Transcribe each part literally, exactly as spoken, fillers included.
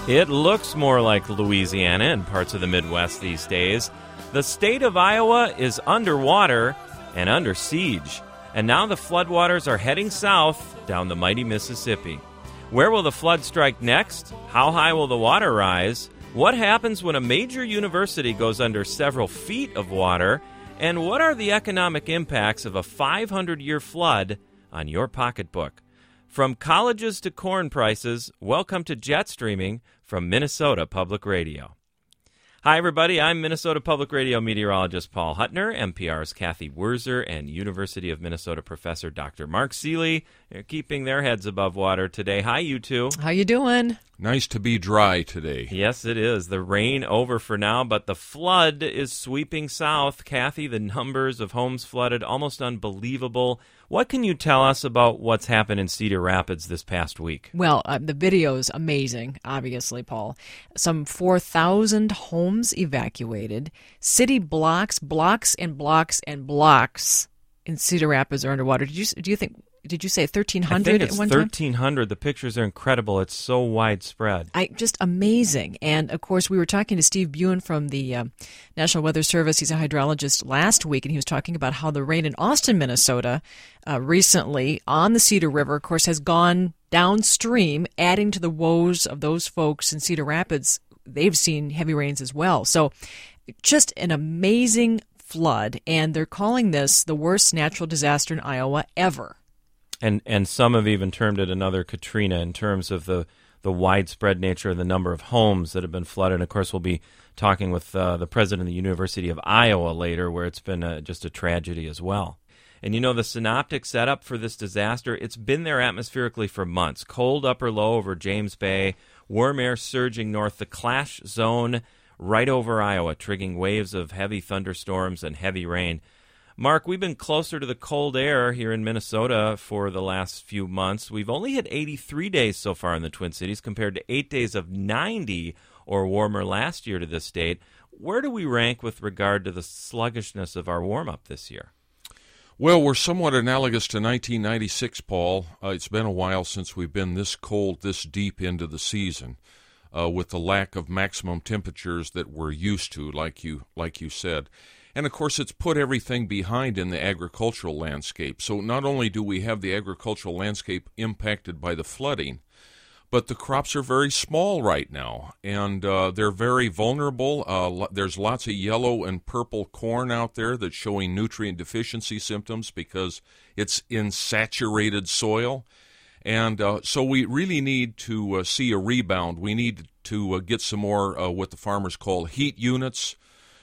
It looks more like Louisiana and parts of the Midwest these days. The state of Iowa is underwater and under siege. And now the floodwaters are heading south down the mighty Mississippi. Where will the flood strike next? How high will the water rise? What happens when a major university goes under several feet of water? And what are the economic impacts of a five hundred year flood on your pocketbook? From colleges to corn prices, welcome to Jet Streaming from Minnesota Public Radio. Hi, everybody. I'm Minnesota Public Radio meteorologist Paul Huttner, N P R's Kathy Wurzer, and University of Minnesota professor Doctor Mark Seeley. They're keeping their heads above water today. Hi, you two. How you doing? Nice to be dry today. Yes, it is. The rain over for now, but the flood is sweeping south. Kathy, the numbers of homes flooded, almost unbelievable. What can you tell us about what's happened in Cedar Rapids this past week? Well, uh, the video's amazing, obviously, Paul. Some four thousand homes evacuated. City blocks, blocks and blocks and blocks in Cedar Rapids are underwater. Did you, do you think... Did you say thirteen hundred I think it's at one time? thirteen hundred. The pictures are incredible. It's so widespread. I just amazing. And, of course, we were talking to Steve Buen from the uh, National Weather Service. He's a hydrologist last week, and he was talking about how the rain in Austin, Minnesota, uh, recently on the Cedar River, of course, has gone downstream, adding to the woes of those folks in Cedar Rapids. They've seen heavy rains as well. So just an amazing flood, and they're calling this the worst natural disaster in Iowa ever. And and some have even termed it another Katrina in terms of the, the widespread nature of the number of homes that have been flooded. And of course, we'll be talking with uh, the president of the University of Iowa later, where it's been a, just a tragedy as well. And you know, the synoptic setup for this disaster, it's been there atmospherically for months. Cold upper low over James Bay, warm air surging north, the clash zone right over Iowa, triggering waves of heavy thunderstorms and heavy rain. Mark, we've been closer to the cold air here in Minnesota for the last few months. We've only had eighty-three days so far in the Twin Cities compared to eight days of ninety or warmer last year to this date. Where do we rank with regard to the sluggishness of our warm-up this year? Well, we're somewhat analogous to nineteen ninety-six, Paul. Uh, it's been a while since we've been this cold, this deep into the season, uh, with the lack of maximum temperatures that we're used to, like you, like you said. And, of course, it's put everything behind in the agricultural landscape. So not only do we have the agricultural landscape impacted by the flooding, but the crops are very small right now, and uh, they're very vulnerable. Uh, there's lots of yellow and purple corn out there that's showing nutrient deficiency symptoms because it's in saturated soil. And uh, so we really need to uh, see a rebound. We need to uh, get some more uh, what the farmers call heat units,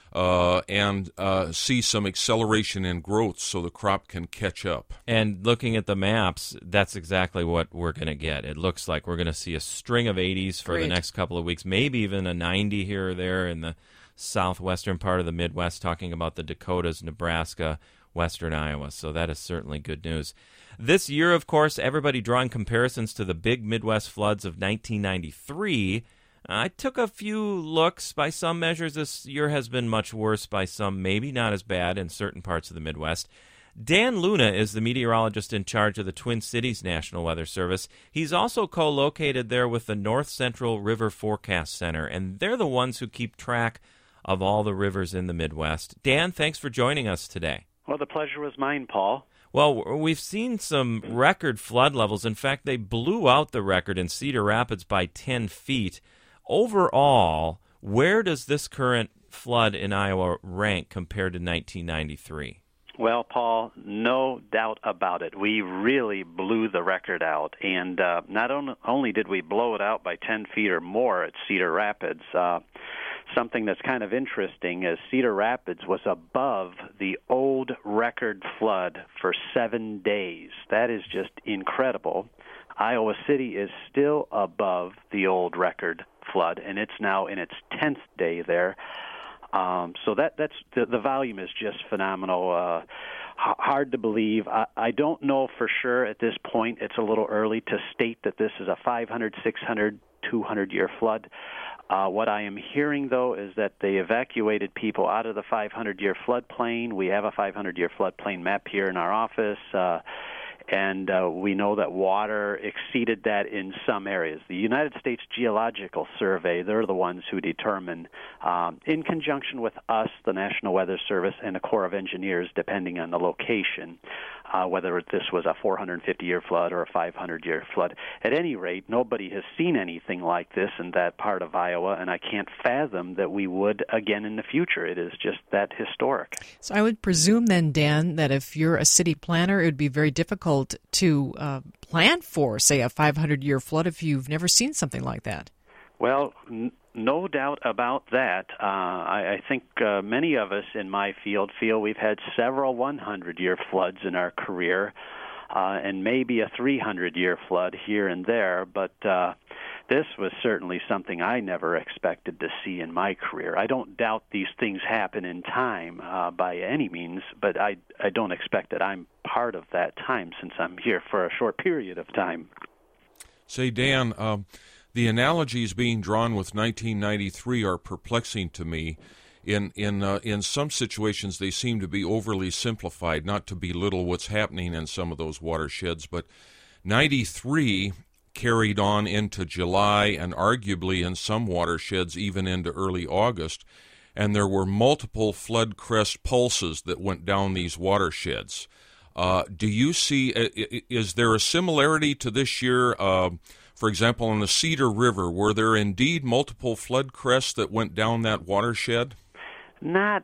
Uh, and uh, see some acceleration in growth so the crop can catch up. And looking at the maps, that's exactly what we're going to get. It looks like we're going to see a string of eighties for Great. the next couple of weeks, maybe even a ninety here or there in the southwestern part of the Midwest, talking about the Dakotas, Nebraska, western Iowa. So that is certainly good news. This year, of course, everybody drawing comparisons to the big Midwest floods of nineteen ninety-three. I took a few looks. By some measures, this year has been much worse. By some, maybe not as bad in certain parts of the Midwest. Dan Luna is the meteorologist in charge of the Twin Cities National Weather Service. He's also co-located there with the North Central River Forecast Center, and they're the ones who keep track of all the rivers in the Midwest. Dan, thanks for joining us today. Well, the pleasure was mine, Paul. Well, we've seen some record flood levels. In fact, they blew out the record in Cedar Rapids by ten feet. Overall, where does this current flood in Iowa rank compared to nineteen ninety-three? Well, Paul, no doubt about it. We really blew the record out. And uh, not on, only did we blow it out by ten feet or more at Cedar Rapids, uh, something that's kind of interesting is Cedar Rapids was above the old record flood for seven days. That is just incredible. Iowa City is still above the old record flood, and it's now in its tenth day there. Um, so that that's the, the volume is just phenomenal. Uh, h- hard to believe. I, I don't know for sure at this point. It's a little early to state that this is a five hundred, six hundred, two hundred year flood. Uh, what I am hearing, though, is that they evacuated people out of the five hundred year floodplain. We have a five hundred year floodplain map here in our office. Uh, and uh, we know that water exceeded that in some areas. The United States Geological Survey, they're the ones who determine, um, in conjunction with us, the National Weather Service, and the Corps of Engineers, depending on the location, uh, whether this was a four hundred fifty year flood or a five hundred year flood. At any rate, nobody has seen anything like this in that part of Iowa, and I can't fathom that we would again in the future. It is just that historic. So I would presume then, Dan, that if you're a city planner, it would be very difficult to uh, plan for, say, a five hundred year flood if you've never seen something like that. Well, n- no doubt about that. Uh, I, I think uh, many of us in my field feel we've had several hundred year floods in our career, uh, and maybe a three hundred year flood here and there, but uh, this was certainly something I never expected to see in my career. I don't doubt these things happen in time uh, by any means, but I, I don't expect that I'm part of that time since I'm here for a short period of time. Say, Dan, um, the analogies being drawn with nineteen ninety-three are perplexing to me. In in uh, in some situations, they seem to be overly simplified, not to belittle what's happening in some of those watersheds, but ninety-three carried on into July and arguably in some watersheds even into early August, and there were multiple flood crest pulses that went down these watersheds. Uh, do you see, is there a similarity to this year? Uh, for example, on the Cedar River, were there indeed multiple flood crests that went down that watershed? Not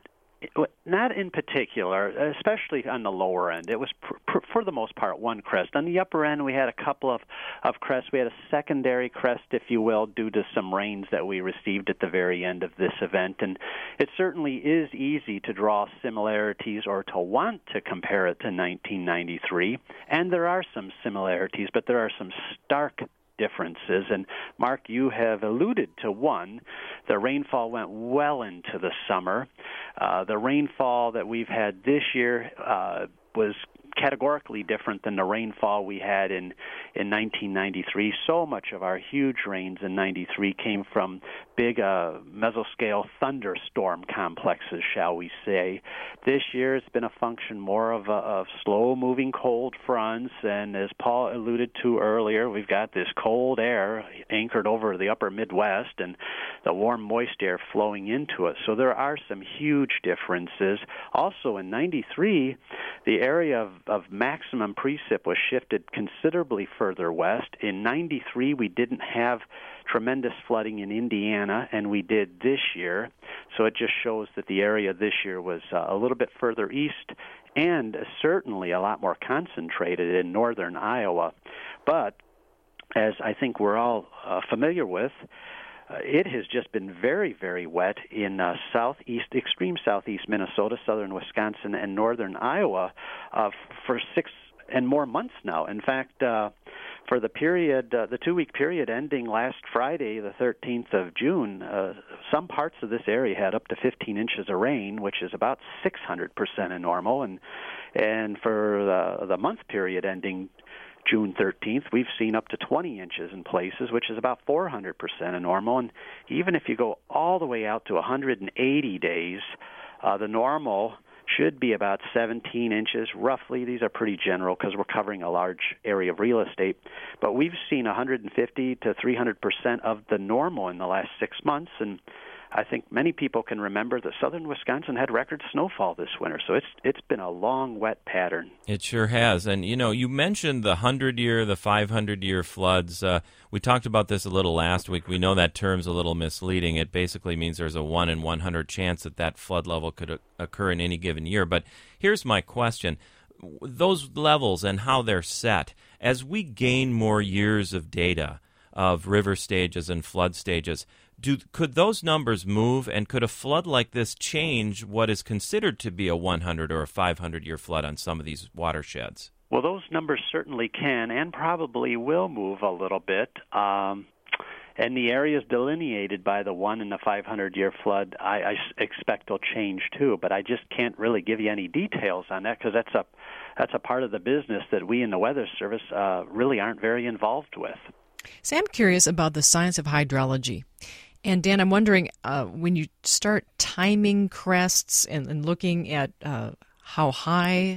Not in particular, especially on the lower end. It was, pr- pr- for the most part, one crest. On the upper end, we had a couple of, of crests. We had a secondary crest, if you will, due to some rains that we received at the very end of this event. And it certainly is easy to draw similarities or to want to compare it to nineteen ninety-three. And there are some similarities, but there are some stark differences. And Mark, you have alluded to one. The rainfall went well into the summer. Uh, the rainfall that we've had this year uh, was categorically different than the rainfall we had in, in nineteen ninety-three. So much of our huge rains in ninety-three came from big uh, mesoscale thunderstorm complexes, shall we say. This year it's been a function more of, a, of slow-moving cold fronts, and as Paul alluded to earlier, we've got this cold air anchored over the upper Midwest and the warm, moist air flowing into it. So there are some huge differences. Also in ninety-three, the area of of maximum precip was shifted considerably further west. In ninety-three, we didn't have tremendous flooding in Indiana, and we did this year. So it just shows that the area this year was uh, a little bit further east and certainly a lot more concentrated in northern Iowa. But as I think we're all uh, familiar with, Uh, it has just been very, very wet in uh, southeast, extreme southeast Minnesota, southern Wisconsin, and northern Iowa uh, f- for six and more months now. In fact, uh, for the period, uh, the two-week period ending last Friday, the thirteenth of June, uh, some parts of this area had up to fifteen inches of rain, which is about six hundred percent of normal. And and for the, the month period ending June thirteenth, we've seen up to twenty inches in places, which is about four hundred percent of normal. And even if you go all the way out to one hundred eighty days, uh, the normal should be about seventeen inches, roughly. These are pretty general because we're covering a large area of real estate. But we've seen one hundred fifty to three hundred percent of the normal in the last six months, and I think many people can remember that southern Wisconsin had record snowfall this winter, so it's it's been a long, wet pattern. It sure has. And, you know, you mentioned the hundred-year, the five hundred year floods. Uh, we talked about this a little last week. We know that term's a little misleading. It basically means there's a one in one hundred chance that that flood level could uh, occur in any given year. But here's my question. Those levels and how they're set, as we gain more years of data of river stages and flood stages, Do, could those numbers move, and could a flood like this change what is considered to be a one hundred or a five hundred year flood on some of these watersheds? Well, those numbers certainly can and probably will move a little bit. Um, and the areas delineated by the one and the five hundred year flood, I, I expect will change too. But I just can't really give you any details on that because that's a, that's a part of the business that we in the Weather Service uh, really aren't very involved with. So I'm curious about the science of hydrology. And Dan, I'm wondering, uh, when you start timing crests and, and looking at uh, how high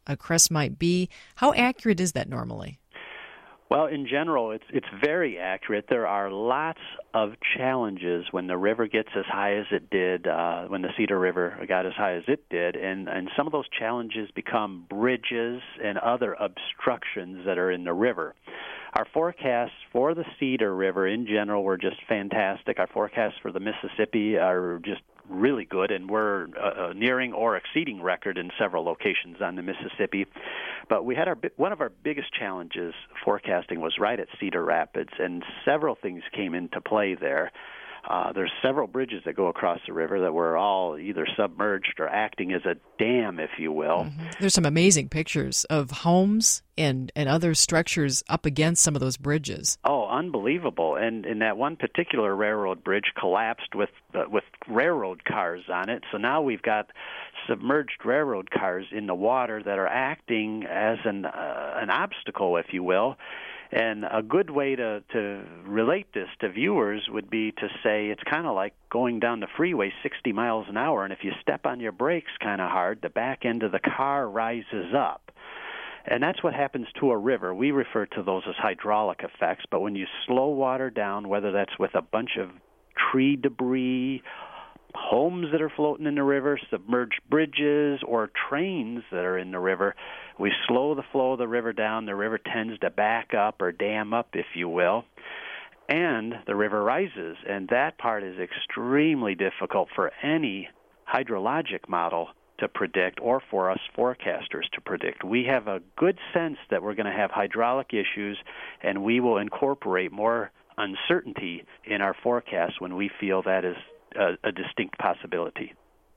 a crest might be. How accurate is that normally? Well, in general, it's it's very accurate. There are lots of challenges when the river gets as high as it did, uh, when the Cedar River got as high as it did, and, and some of those challenges become bridges and other obstructions that are in the river. Our forecasts for the Cedar River in general were just fantastic. Our forecasts for the Mississippi are just really good, and we're uh, nearing or exceeding record in several locations on the Mississippi. But we had our one of our biggest challenges forecasting was right at Cedar Rapids, and several things came into play there. Uh, there's several bridges that go across the river that were all either submerged or acting as a dam, if you will. Mm-hmm. There's some amazing pictures of homes and, and other structures up against some of those bridges. Oh, unbelievable. And, and that one particular railroad bridge collapsed with uh, with railroad cars on it. So now we've got submerged railroad cars in the water that are acting as an uh, an obstacle, if you will. And a good way to, to relate this to viewers would be to say it's kind of like going down the freeway sixty miles an hour, and if you step on your brakes kind of hard, the back end of the car rises up. And that's what happens to a river. We refer to those as hydraulic effects, but when you slow water down, whether that's with a bunch of tree debris, homes that are floating in the river, submerged bridges, or trains that are in the river, we slow the flow of the river down. The river tends to back up or dam up, if you will, and the river rises. And that part is extremely difficult for any hydrologic model to predict or for us forecasters to predict. We have a good sense that we're going to have hydraulic issues, and we will incorporate more uncertainty in our forecast when we feel that is a, a distinct possibility.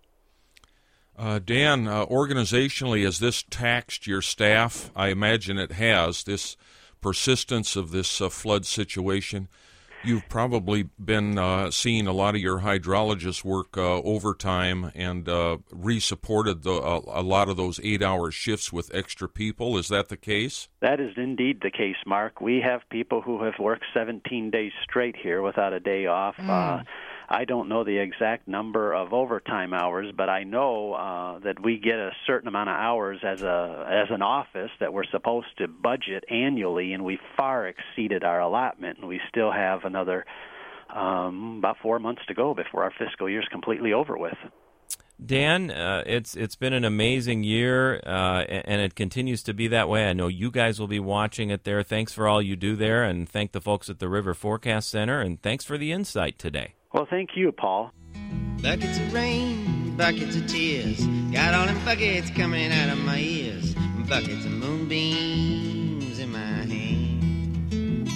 Uh, Dan, uh, organizationally, has this taxed your staff? I imagine it has, this persistence of this uh, flood situation. You've probably been uh, seeing a lot of your hydrologists work uh, overtime and uh, re-supported the, uh, a lot of those eight-hour shifts with extra people. Is that the case? That is indeed the case, Mark. We have people who have worked seventeen days straight here without a day off. Mm. Uh, I don't know the exact number of overtime hours, but I know uh, that we get a certain amount of hours as a as an office that we're supposed to budget annually, and we far exceeded our allotment, and we still have another um, about four months to go before our fiscal year is completely over with. Dan, uh, it's it's been an amazing year, uh, and it continues to be that way. I know you guys will be watching it there. Thanks for all you do there, and thank the folks at the River Forecast Center, and thanks for the insight today. Well, thank you, Paul. Buckets of rain, buckets of tears, got all them buckets coming out of my ears, buckets of moonbeams in my hand.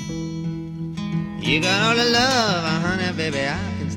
You got all the love, honey, baby, I can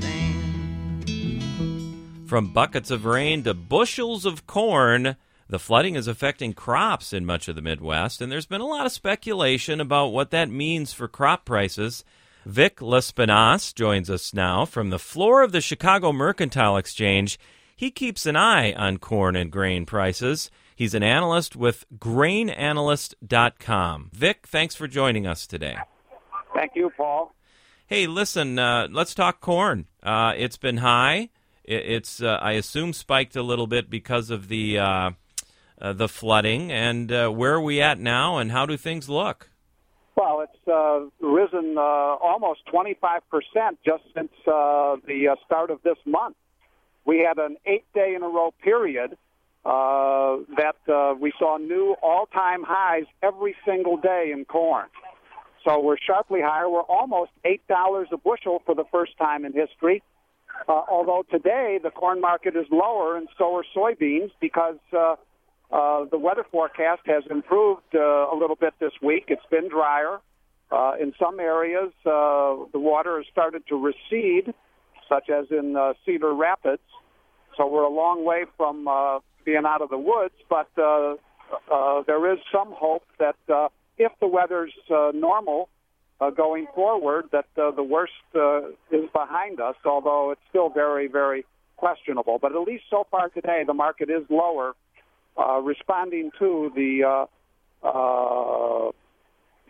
stand. From buckets of rain to bushels of corn, the flooding is affecting crops in much of the Midwest, and there's been a lot of speculation about what that means for crop prices. Vic Lespinasse joins us now from the floor of the Chicago Mercantile Exchange. He keeps an eye on corn and grain prices. He's an analyst with grain analyst dot com. Vic, thanks for joining us today. Thank you, Paul. Hey, listen, uh, let's talk corn. Uh, it's been high. It's, uh, I assume, spiked a little bit because of the uh, uh, the flooding. And uh, where are we at now, and how do things look? Well, it's uh, risen uh, almost twenty-five percent just since uh, the uh, start of this month. We had an eight-day-in-a-row period uh, that uh, we saw new all-time highs every single day in corn. So we're sharply higher. We're almost eight dollars a bushel for the first time in history, uh, although today the corn market is lower, and so are soybeans because uh, Uh, the weather forecast has improved uh, a little bit this week. It's been drier. Uh, in some areas, uh, the water has started to recede, such as in uh, Cedar Rapids. So we're a long way from uh, being out of the woods, but uh, uh, there is some hope that uh, if the weather's uh, normal uh, going forward, that uh, the worst uh, is behind us, although it's still very, very questionable. But at least so far today, the market is lower, Uh, responding to the uh, uh,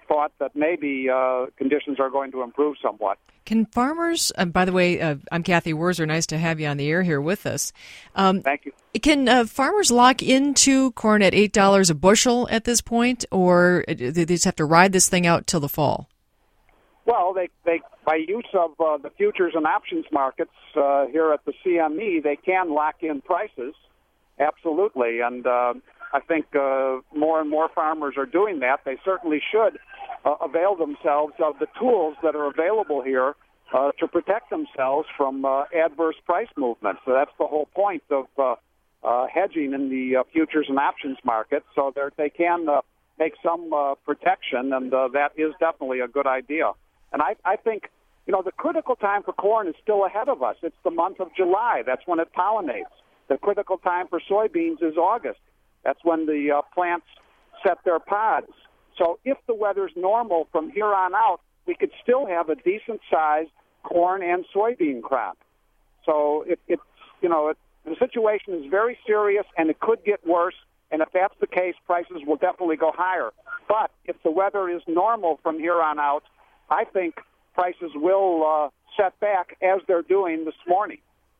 thought that maybe uh, conditions are going to improve somewhat. Can farmers, uh, by the way, uh, I'm Kathy Wurzer, nice to have you on the air here with us. Um, Thank you. Can uh, farmers lock into corn at eight dollars a bushel at this point, or do they just have to ride this thing out till the fall? Well, they, they by use of uh, the futures and options markets uh, here at the C M E, they can lock in prices, absolutely. And uh, I think uh, more and more farmers are doing that. They certainly should uh, avail themselves of the tools that are available here uh, to protect themselves from uh, adverse price movements. So that's the whole point of uh, uh, hedging in the uh, futures and options market, so they can uh, make some uh, protection, and uh, that is definitely a good idea. And I, I think, you know, the critical time for corn is still ahead of us. It's the month of July. That's when it pollinates. The critical time for soybeans is August. That's when the uh, plants set their pods. So if the weather's normal from here on out, we could still have a decent-sized corn and soybean crop. So it, it's, you know, it, the situation is very serious, and it could get worse. And if that's the case, prices will definitely go higher. But if the weather is normal from here on out, I think prices will uh, set back as they're doing this morning.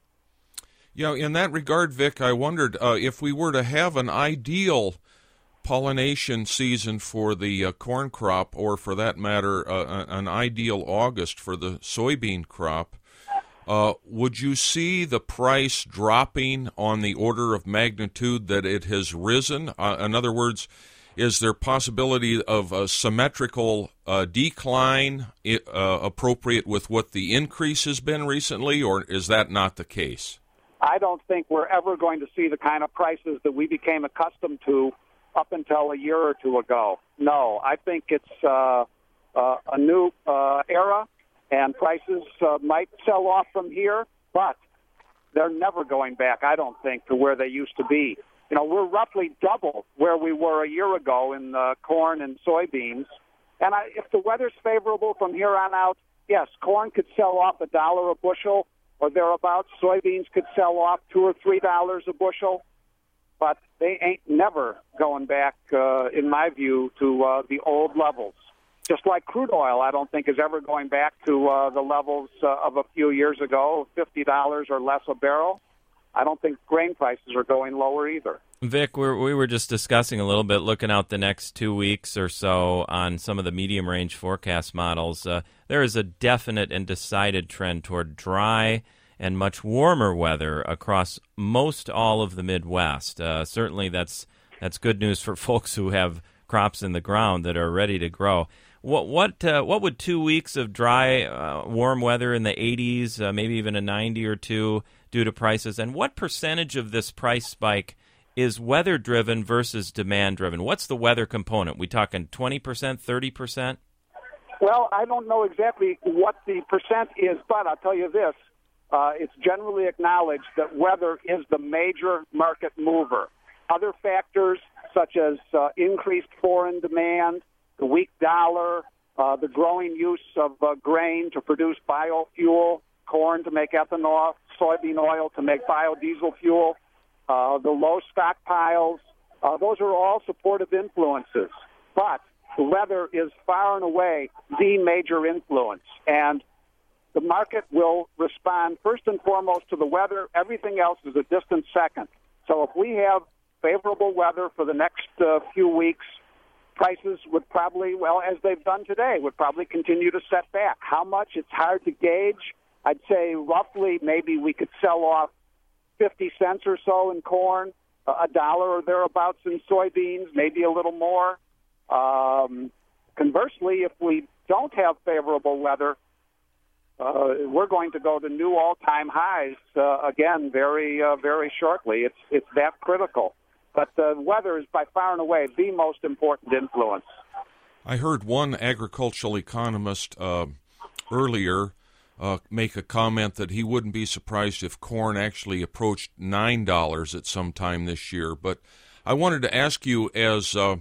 Yeah, in that regard, Vic, I wondered uh, if we were to have an ideal pollination season for the uh, corn crop, or for that matter, uh, an ideal August for the soybean crop, uh, would you see the price dropping on the order of magnitude that it has risen? Uh, in other words, is there possibility of a symmetrical uh, decline uh, appropriate with what the increase has been recently, or is that not the case? I don't think we're ever going to see the kind of prices that we became accustomed to up until a year or two ago. No, I think it's uh, uh, a new uh, era, and prices uh, might sell off from here, but they're never going back, I don't think, to where they used to be. You know, we're roughly double where we were a year ago in uh, corn and soybeans. And I, if the weather's favorable from here on out, yes, corn could sell off a dollar a bushel or thereabouts. Soybeans could sell off two or three dollars a bushel. But they ain't never going back, uh, in my view, to uh, the old levels. Just like crude oil, I don't think is ever going back to uh, the levels uh, of a few years ago, fifty dollars or less a barrel. I don't think grain prices are going lower either. Vic, we're, we were just discussing a little bit, looking out the next two weeks or so on some of the medium-range forecast models. Uh, there is a definite and decided trend toward dry and much warmer weather across most all of the Midwest. Uh, certainly that's that's good news for folks who have crops in the ground that are ready to grow. What what uh, what would two weeks of dry, uh, warm weather in the eighties, uh, maybe even a ninety or two, do to prices? And what percentage of this price spike is weather-driven versus demand-driven? What's the weather component? We talking twenty percent, thirty percent? Well, I don't know exactly what the percent is, but I'll tell you this. Uh, it's generally acknowledged that weather is the major market mover. Other factors, such as uh, increased foreign demand, the weak dollar, uh, the growing use of uh, grain to produce biofuel, corn to make ethanol, soybean oil to make biodiesel fuel, uh, the low stockpiles, uh, those are all supportive influences. But the weather is far and away the major influence, and the market will respond first and foremost to the weather. Everything else is a distant second. So if we have favorable weather for the next uh, few weeks, prices would probably, well, as they've done today, would probably continue to set back. How much? It's hard to gauge. I'd say roughly maybe we could sell off fifty cents or so in corn, a dollar or thereabouts in soybeans, maybe a little more. Um, conversely, if we don't have favorable weather, Uh, we're going to go to new all-time highs uh, again very, uh, very shortly. It's it's that critical. But the weather is by far and away the most important influence. I heard one agricultural economist uh, earlier uh, make a comment that he wouldn't be surprised if corn actually approached nine dollars at some time this year. But I wanted to ask you, as uh,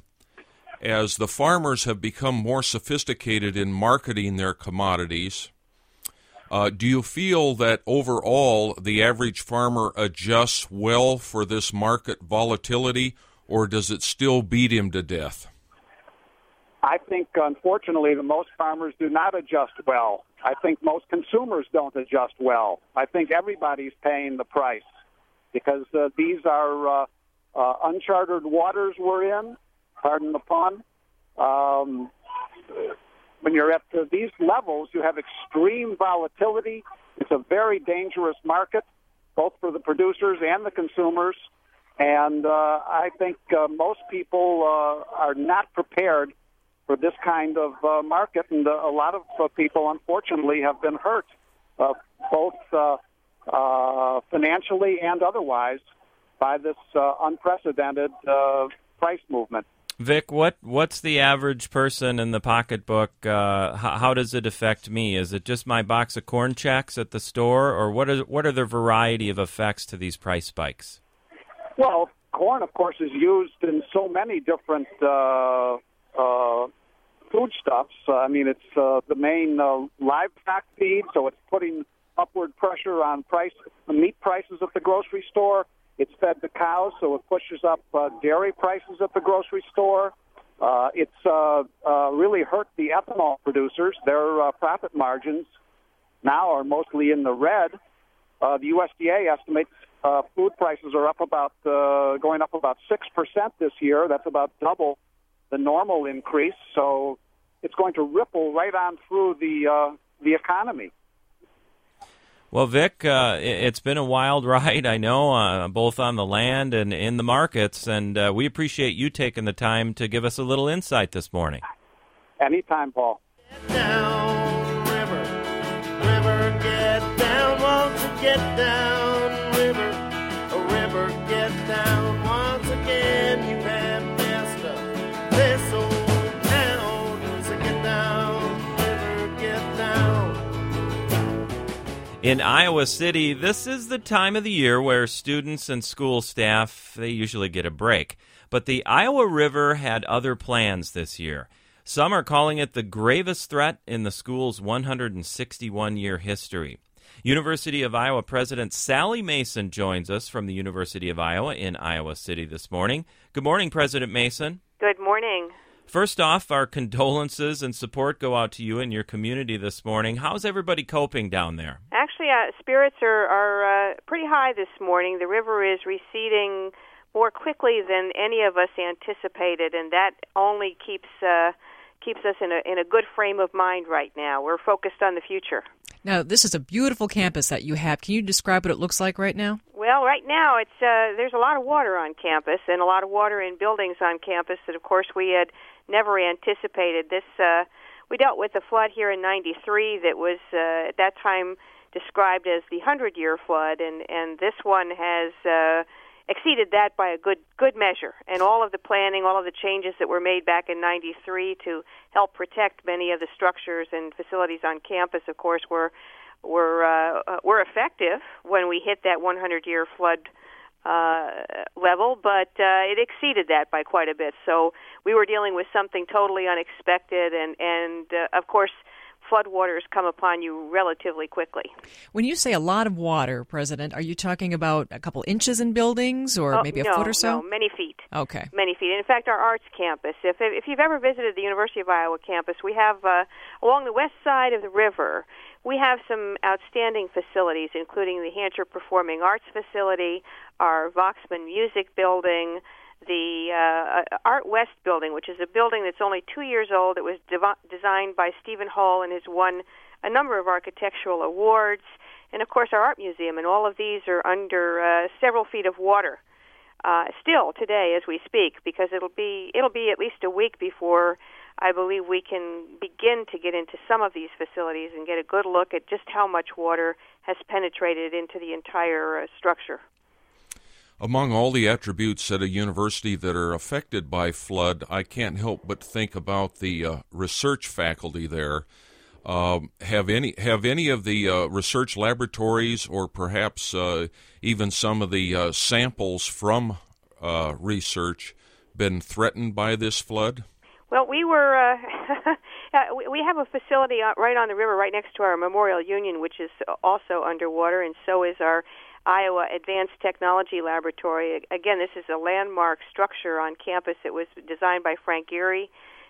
as the farmers have become more sophisticated in marketing their commodities, Uh, do you feel that overall the average farmer adjusts well for this market volatility, or does it still beat him to death? I think, unfortunately, that most farmers do not adjust well. I think most consumers don't adjust well. I think everybody's paying the price because uh, these are uh, uh, uncharted waters we're in, pardon the pun. Um, when you're at uh, these levels, you have extreme volatility. It's a very dangerous market, both for the producers and the consumers. And uh, I think uh, most people uh, are not prepared for this kind of uh, market, and uh, a lot of uh, people, unfortunately, have been hurt, uh, both uh, uh, financially and otherwise, by this uh, unprecedented uh, price movement. Vic, what what's the average person in the pocketbook? Uh, how, how does it affect me? Is it just my box of corn checks at the store, or what are what are the variety of effects to these price spikes? Well, corn, of course, is used in so many different uh, uh, foodstuffs. Uh, I mean, it's uh, the main uh, livestock feed, so it's putting upward pressure on price meat prices at the grocery store. It's fed to cows, so it pushes up uh, dairy prices at the grocery store. Uh, it's uh, uh, really hurt the ethanol producers. Their uh, profit margins now are mostly in the red. Uh, the U S D A estimates uh, food prices are up about uh, going up about six percent this year. That's about double the normal increase. So it's going to ripple right on through the uh, the economy. Well, Vic, uh, it's been a wild ride, I know, uh, both on the land and in the markets, and uh, we appreciate you taking the time to give us a little insight this morning. Anytime, Paul. Get down, river, river, get down, won't you get down, river, a river, get down, once again you have messed up this old town, so get down, river, get down. In Iowa City, this is the time of the year where students and school staff, they usually get a break. But the Iowa River had other plans this year. Some are calling it the gravest threat in the school's one hundred sixty-one year history. University of Iowa President Sally Mason joins us from the University of Iowa in Iowa City this morning. Good morning, President Mason. Good morning. First off, our condolences and support go out to you and your community this morning. How's everybody coping down there? Actually, uh, spirits are, are uh, pretty high this morning. The river is receding more quickly than any of us anticipated, and that only keeps uh, keeps us in a in a good frame of mind right now. We're focused on the future. Now, this is a beautiful campus that you have. Can you describe what it looks like right now? Well, right now it's uh, there's a lot of water on campus and a lot of water in buildings on campus that, of course, we had never anticipated. This uh, we dealt with a flood here in ninety-three that was uh, at that time described as the hundred-year flood, and, and this one has uh, exceeded that by a good good measure. And all of the planning, all of the changes that were made back in ninety-three to help protect many of the structures and facilities on campus, of course, were were uh, were effective when we hit that hundred-year flood uh, level, but uh, it exceeded that by quite a bit. So we were dealing with something totally unexpected, and and uh, of course, floodwaters come upon you relatively quickly. When you say a lot of water, President, are you talking about a couple inches in buildings or oh, maybe a no, foot or so? No, many feet. Okay. Many feet. In fact, our arts campus, if if you've ever visited the University of Iowa campus, we have, uh, along the west side of the river, we have some outstanding facilities, including the Hancher Performing Arts Facility, our Voxman Music Building, the uh, Art West building, which is a building that's only two years old. It was dev- designed by Stephen Hall and has won a number of architectural awards. And, of course, our art museum, and all of these are under uh, several feet of water uh, still today as we speak, because it'll be it'll be at least a week before I believe we can begin to get into some of these facilities and get a good look at just how much water has penetrated into the entire uh, structure. Among all the attributes at a university that are affected by flood, I can't help but think about the uh, research faculty there. Um, have any have any of the uh, research laboratories, or perhaps uh, even some of the uh, samples from uh, research, been threatened by this flood? Well, we were uh, we have a facility right on the river, right next to our Memorial Union, which is also underwater, and so is our Iowa Advanced Technology Laboratory. Again, this is a landmark structure on campus. It was designed by Frank Gehry,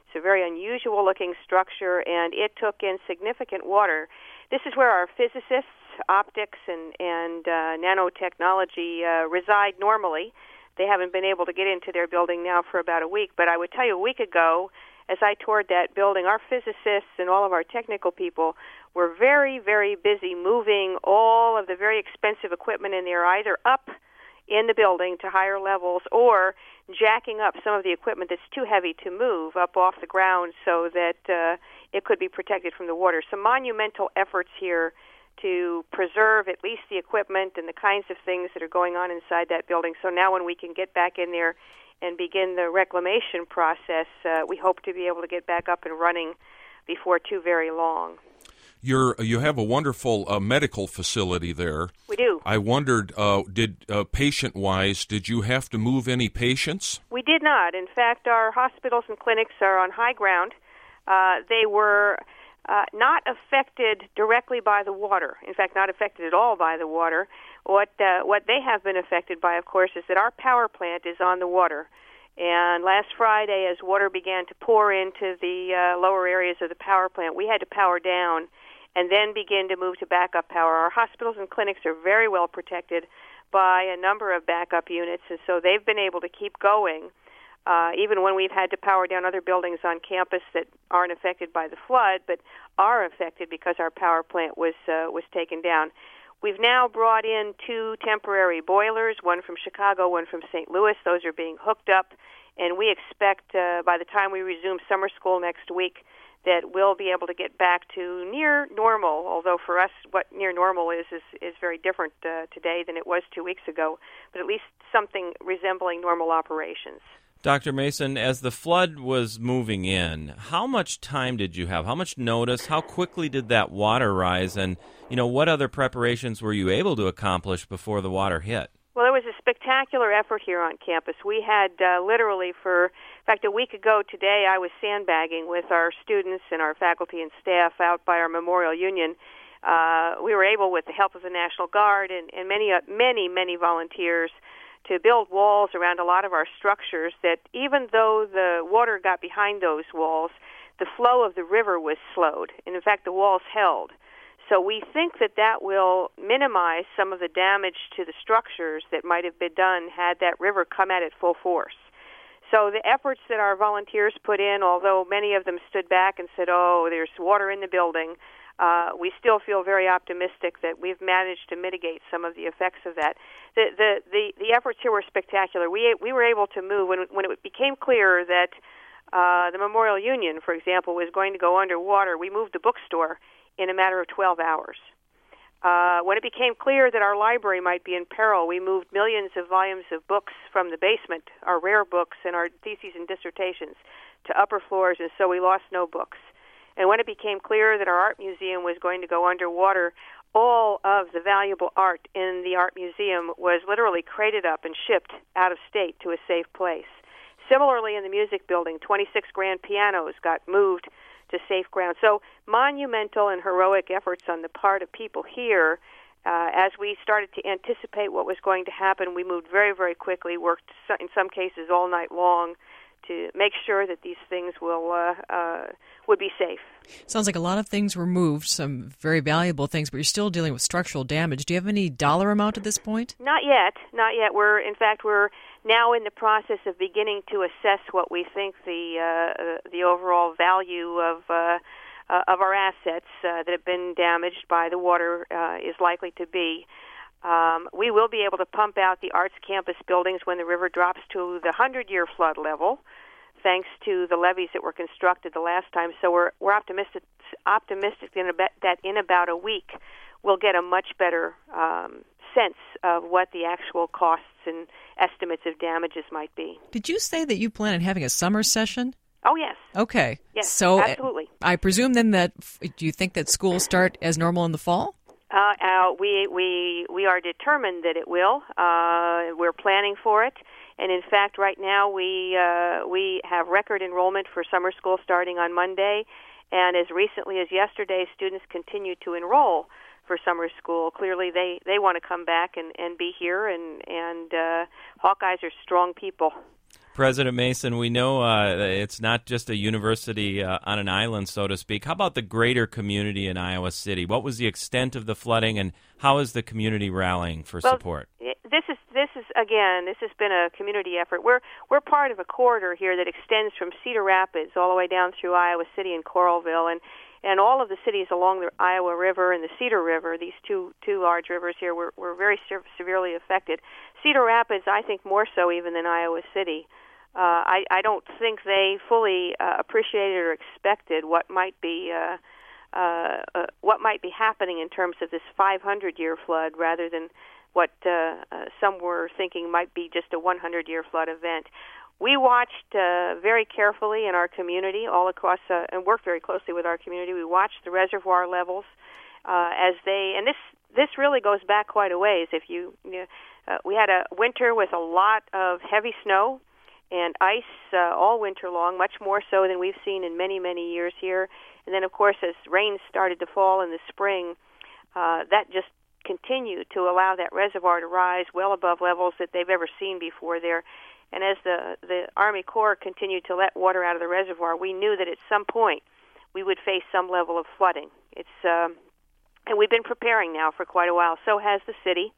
It's a very unusual-looking structure, and it took in significant water. This is where our physicists, optics, and, and uh, nanotechnology uh, reside normally. They haven't been able to get into their building now for about a week, but I would tell you a week ago, as I toured that building, our physicists and all of our technical people were very, very busy moving all of the very expensive equipment in there, either up in the building to higher levels or jacking up some of the equipment that's too heavy to move up off the ground so that uh, it could be protected from the water. Some monumental efforts here to preserve at least the equipment and the kinds of things that are going on inside that building. So now when we can get back in there and begin the reclamation process, uh, we hope to be able to get back up and running before too very long. You're, you have a wonderful uh, medical facility there. We do. I wondered, uh, did uh, patient-wise, did you have to move any patients? We did not. In fact, our hospitals and clinics are on high ground. Uh, they were uh, not affected directly by the water. In fact, not affected at all by the water. What uh, what they have been affected by, of course, is that our power plant is on the water. And last Friday, as water began to pour into the uh, lower areas of the power plant, we had to power down and then begin to move to backup power. Our hospitals and clinics are very well protected by a number of backup units, and so they've been able to keep going, uh, even when we've had to power down other buildings on campus that aren't affected by the flood, but are affected because our power plant was uh, was taken down. We've now brought in two temporary boilers, one from Chicago, one from Saint Louis. Those are being hooked up, and we expect uh, by the time we resume summer school next week that we'll be able to get back to near normal, although for us what near normal is is, is very different uh, today than it was two weeks ago, but at least something resembling normal operations. Doctor Mason, as the flood was moving in, how much time did you have? How much notice? How quickly did that water rise? And, you know, what other preparations were you able to accomplish before the water hit? Well, there was a spectacular effort here on campus. We had uh, literally for, in fact, a week ago today, I was sandbagging with our students and our faculty and staff out by our Memorial Union. Uh, we were able, with the help of the National Guard and, and many, uh, many, many volunteers, to build walls around a lot of our structures that even though the water got behind those walls, the flow of the river was slowed. And in fact, the walls held. So we think that that will minimize some of the damage to the structures that might have been done had that river come at it full force. So the efforts that our volunteers put in, although many of them stood back and said, oh, there's water in the building, uh, we still feel very optimistic that we've managed to mitigate some of the effects of that. The the the, the efforts here were spectacular. We we were able to move when when it became clear that uh, the Memorial Union, for example, was going to go underwater. We moved the bookstore in a matter of twelve hours. Uh, when it became clear that our library might be in peril, we moved millions of volumes of books from the basement, our rare books and our theses and dissertations, to upper floors, and so we lost no books. And when it became clear that our art museum was going to go underwater, all of the valuable art in the art museum was literally crated up and shipped out of state to a safe place. Similarly, in the music building, twenty-six grand pianos got moved to safe ground. So monumental and heroic efforts on the part of people here. Uh, as we started to anticipate what was going to happen, we moved very, very quickly, worked in some cases all night long to make sure that these things will uh, uh, would be safe. Sounds like a lot of things were moved, some very valuable things, but you're still dealing with structural damage. Do you have any dollar amount at this point? Not yet. Not yet. We're, in fact, we're now in the process of beginning to assess what we think the uh, the overall value of uh, uh, of our assets uh, that have been damaged by the water uh, is likely to be. Um, we will be able to pump out the arts campus buildings when the river drops to the hundred-year flood level, thanks to the levees that were constructed the last time. So we're we're optimistic optimistic in about, that in about a week we'll get a much better um, sense of what the actual costs and estimates of damages might be. Did you say that you plan on having a summer session? Oh, yes. Okay. Yes, so absolutely. I presume then that, do you think that schools start as normal in the fall? Uh, uh, we we we are determined that it will. Uh, we're planning for it, and in fact, right now we uh, we have record enrollment for summer school starting on Monday, and as recently as yesterday, students continue to enroll for summer school. Clearly, they, they want to come back and, and be here, and and uh, Hawkeyes are strong people. President Mason, we know uh, it's not just a university uh, on an island, so to speak. How about the greater community in Iowa City? What was the extent of the flooding, and how is the community rallying for well, support? This is this is again. This has been a community effort. We're we're part of a corridor here that extends from Cedar Rapids all the way down through Iowa City and Coralville, and and all of the cities along the Iowa River and the Cedar River. These two two large rivers here were were very se- severely affected. Cedar Rapids, I think, more so even than Iowa City. Uh, I, I don't think they fully uh, appreciated or expected what might be uh, uh, uh, what might be happening in terms of this five hundred year flood, rather than what uh, uh, some were thinking might be just a one hundred year flood event. We watched uh, very carefully in our community, all across, uh, and worked very closely with our community. We watched the reservoir levels uh, as they, and this this really goes back quite a ways. If you, you know, uh, we had a winter with a lot of heavy snow and ice uh, all winter long, much more so than we've seen in many, many years here. And then, of course, as rain started to fall in the spring, uh, that just continued to allow that reservoir to rise well above levels that they've ever seen before there. And as the, the Army Corps continued to let water out of the reservoir, we knew that at some point we would face some level of flooding. It's um, and we've been preparing now for quite a while. So has the city.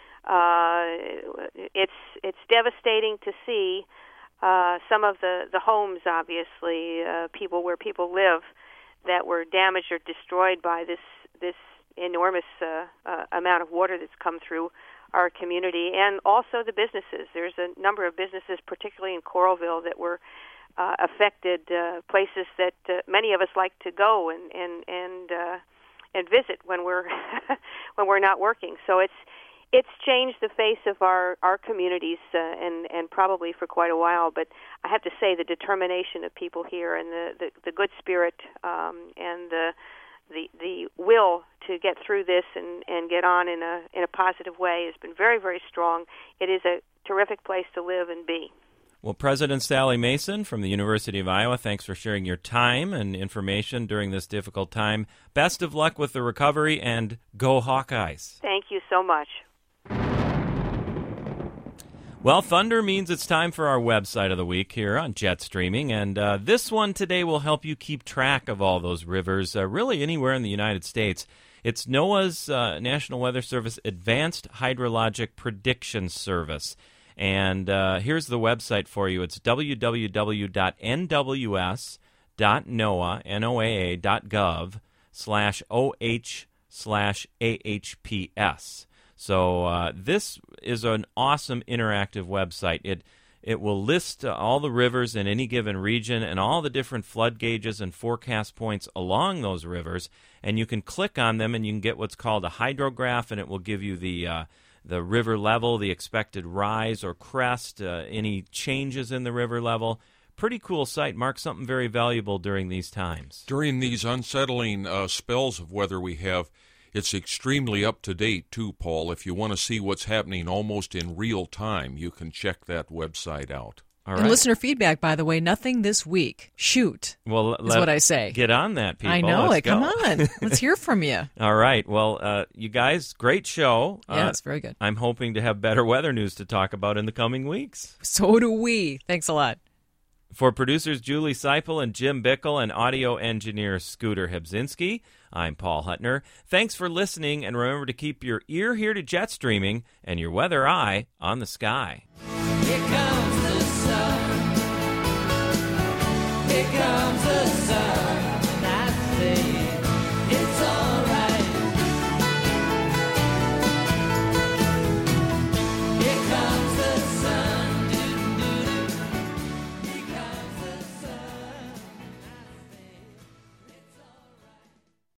Uh, it's it's devastating to see uh, some of the, the homes, obviously, uh, people where people live, that were damaged or destroyed by this this enormous uh, uh, amount of water that's come through our community, and also the businesses. There's a number of businesses, particularly in Coralville, that were uh, affected, uh, places that uh, many of us like to go and and and uh, and visit when we're when we're not working. So it's it's changed the face of our our communities, uh, and and probably for quite a while. But I have to say, the determination of people here, and the the, the good spirit, um, and the the the will to get through this and, and get on in a in a positive way has been very, very strong. It is a terrific place to live and be. Well, President Sally Mason from the University of Iowa, thanks for sharing your time and information during this difficult time. Best of luck with the recovery, and go Hawkeyes. Thank you so much. Well, thunder means it's time for our website of the week here on Jet Streaming, and uh, this one today will help you keep track of all those rivers, uh, really anywhere in the United States. It's NOAA's uh, National Weather Service Advanced Hydrologic Prediction Service, and uh, here's the website for you. It's w w w dot n w s dot noaa dot gov slash oh slash a h p s. So uh, this is an awesome interactive website. It it will list uh, all the rivers in any given region and all the different flood gauges and forecast points along those rivers, and you can click on them and you can get what's called a hydrograph, and it will give you the uh, the river level, the expected rise or crest, uh, any changes in the river level. Pretty cool site. Mark, something very valuable during these times. During these unsettling uh, spells of weather we have, it's extremely up-to-date, too, Paul. If you want to see what's happening almost in real time, you can check that website out. All and right. Listener feedback, by the way, nothing this week. Shoot, well, is what I say. Get on that, people. I know Let's it. go. Come on. Let's hear from you. All right. Well, uh, you guys, great show. Yeah, uh, it's very good. I'm hoping to have better weather news to talk about in the coming weeks. So do we. Thanks a lot. For producers Julie Seipel and Jim Bickle and audio engineer Scooter Hebzinski, I'm Paul Huttner. Thanks for listening, and remember to keep your ear here to Jet Streaming and your weather eye on the sky. Here comes the sun. Here comes the sun.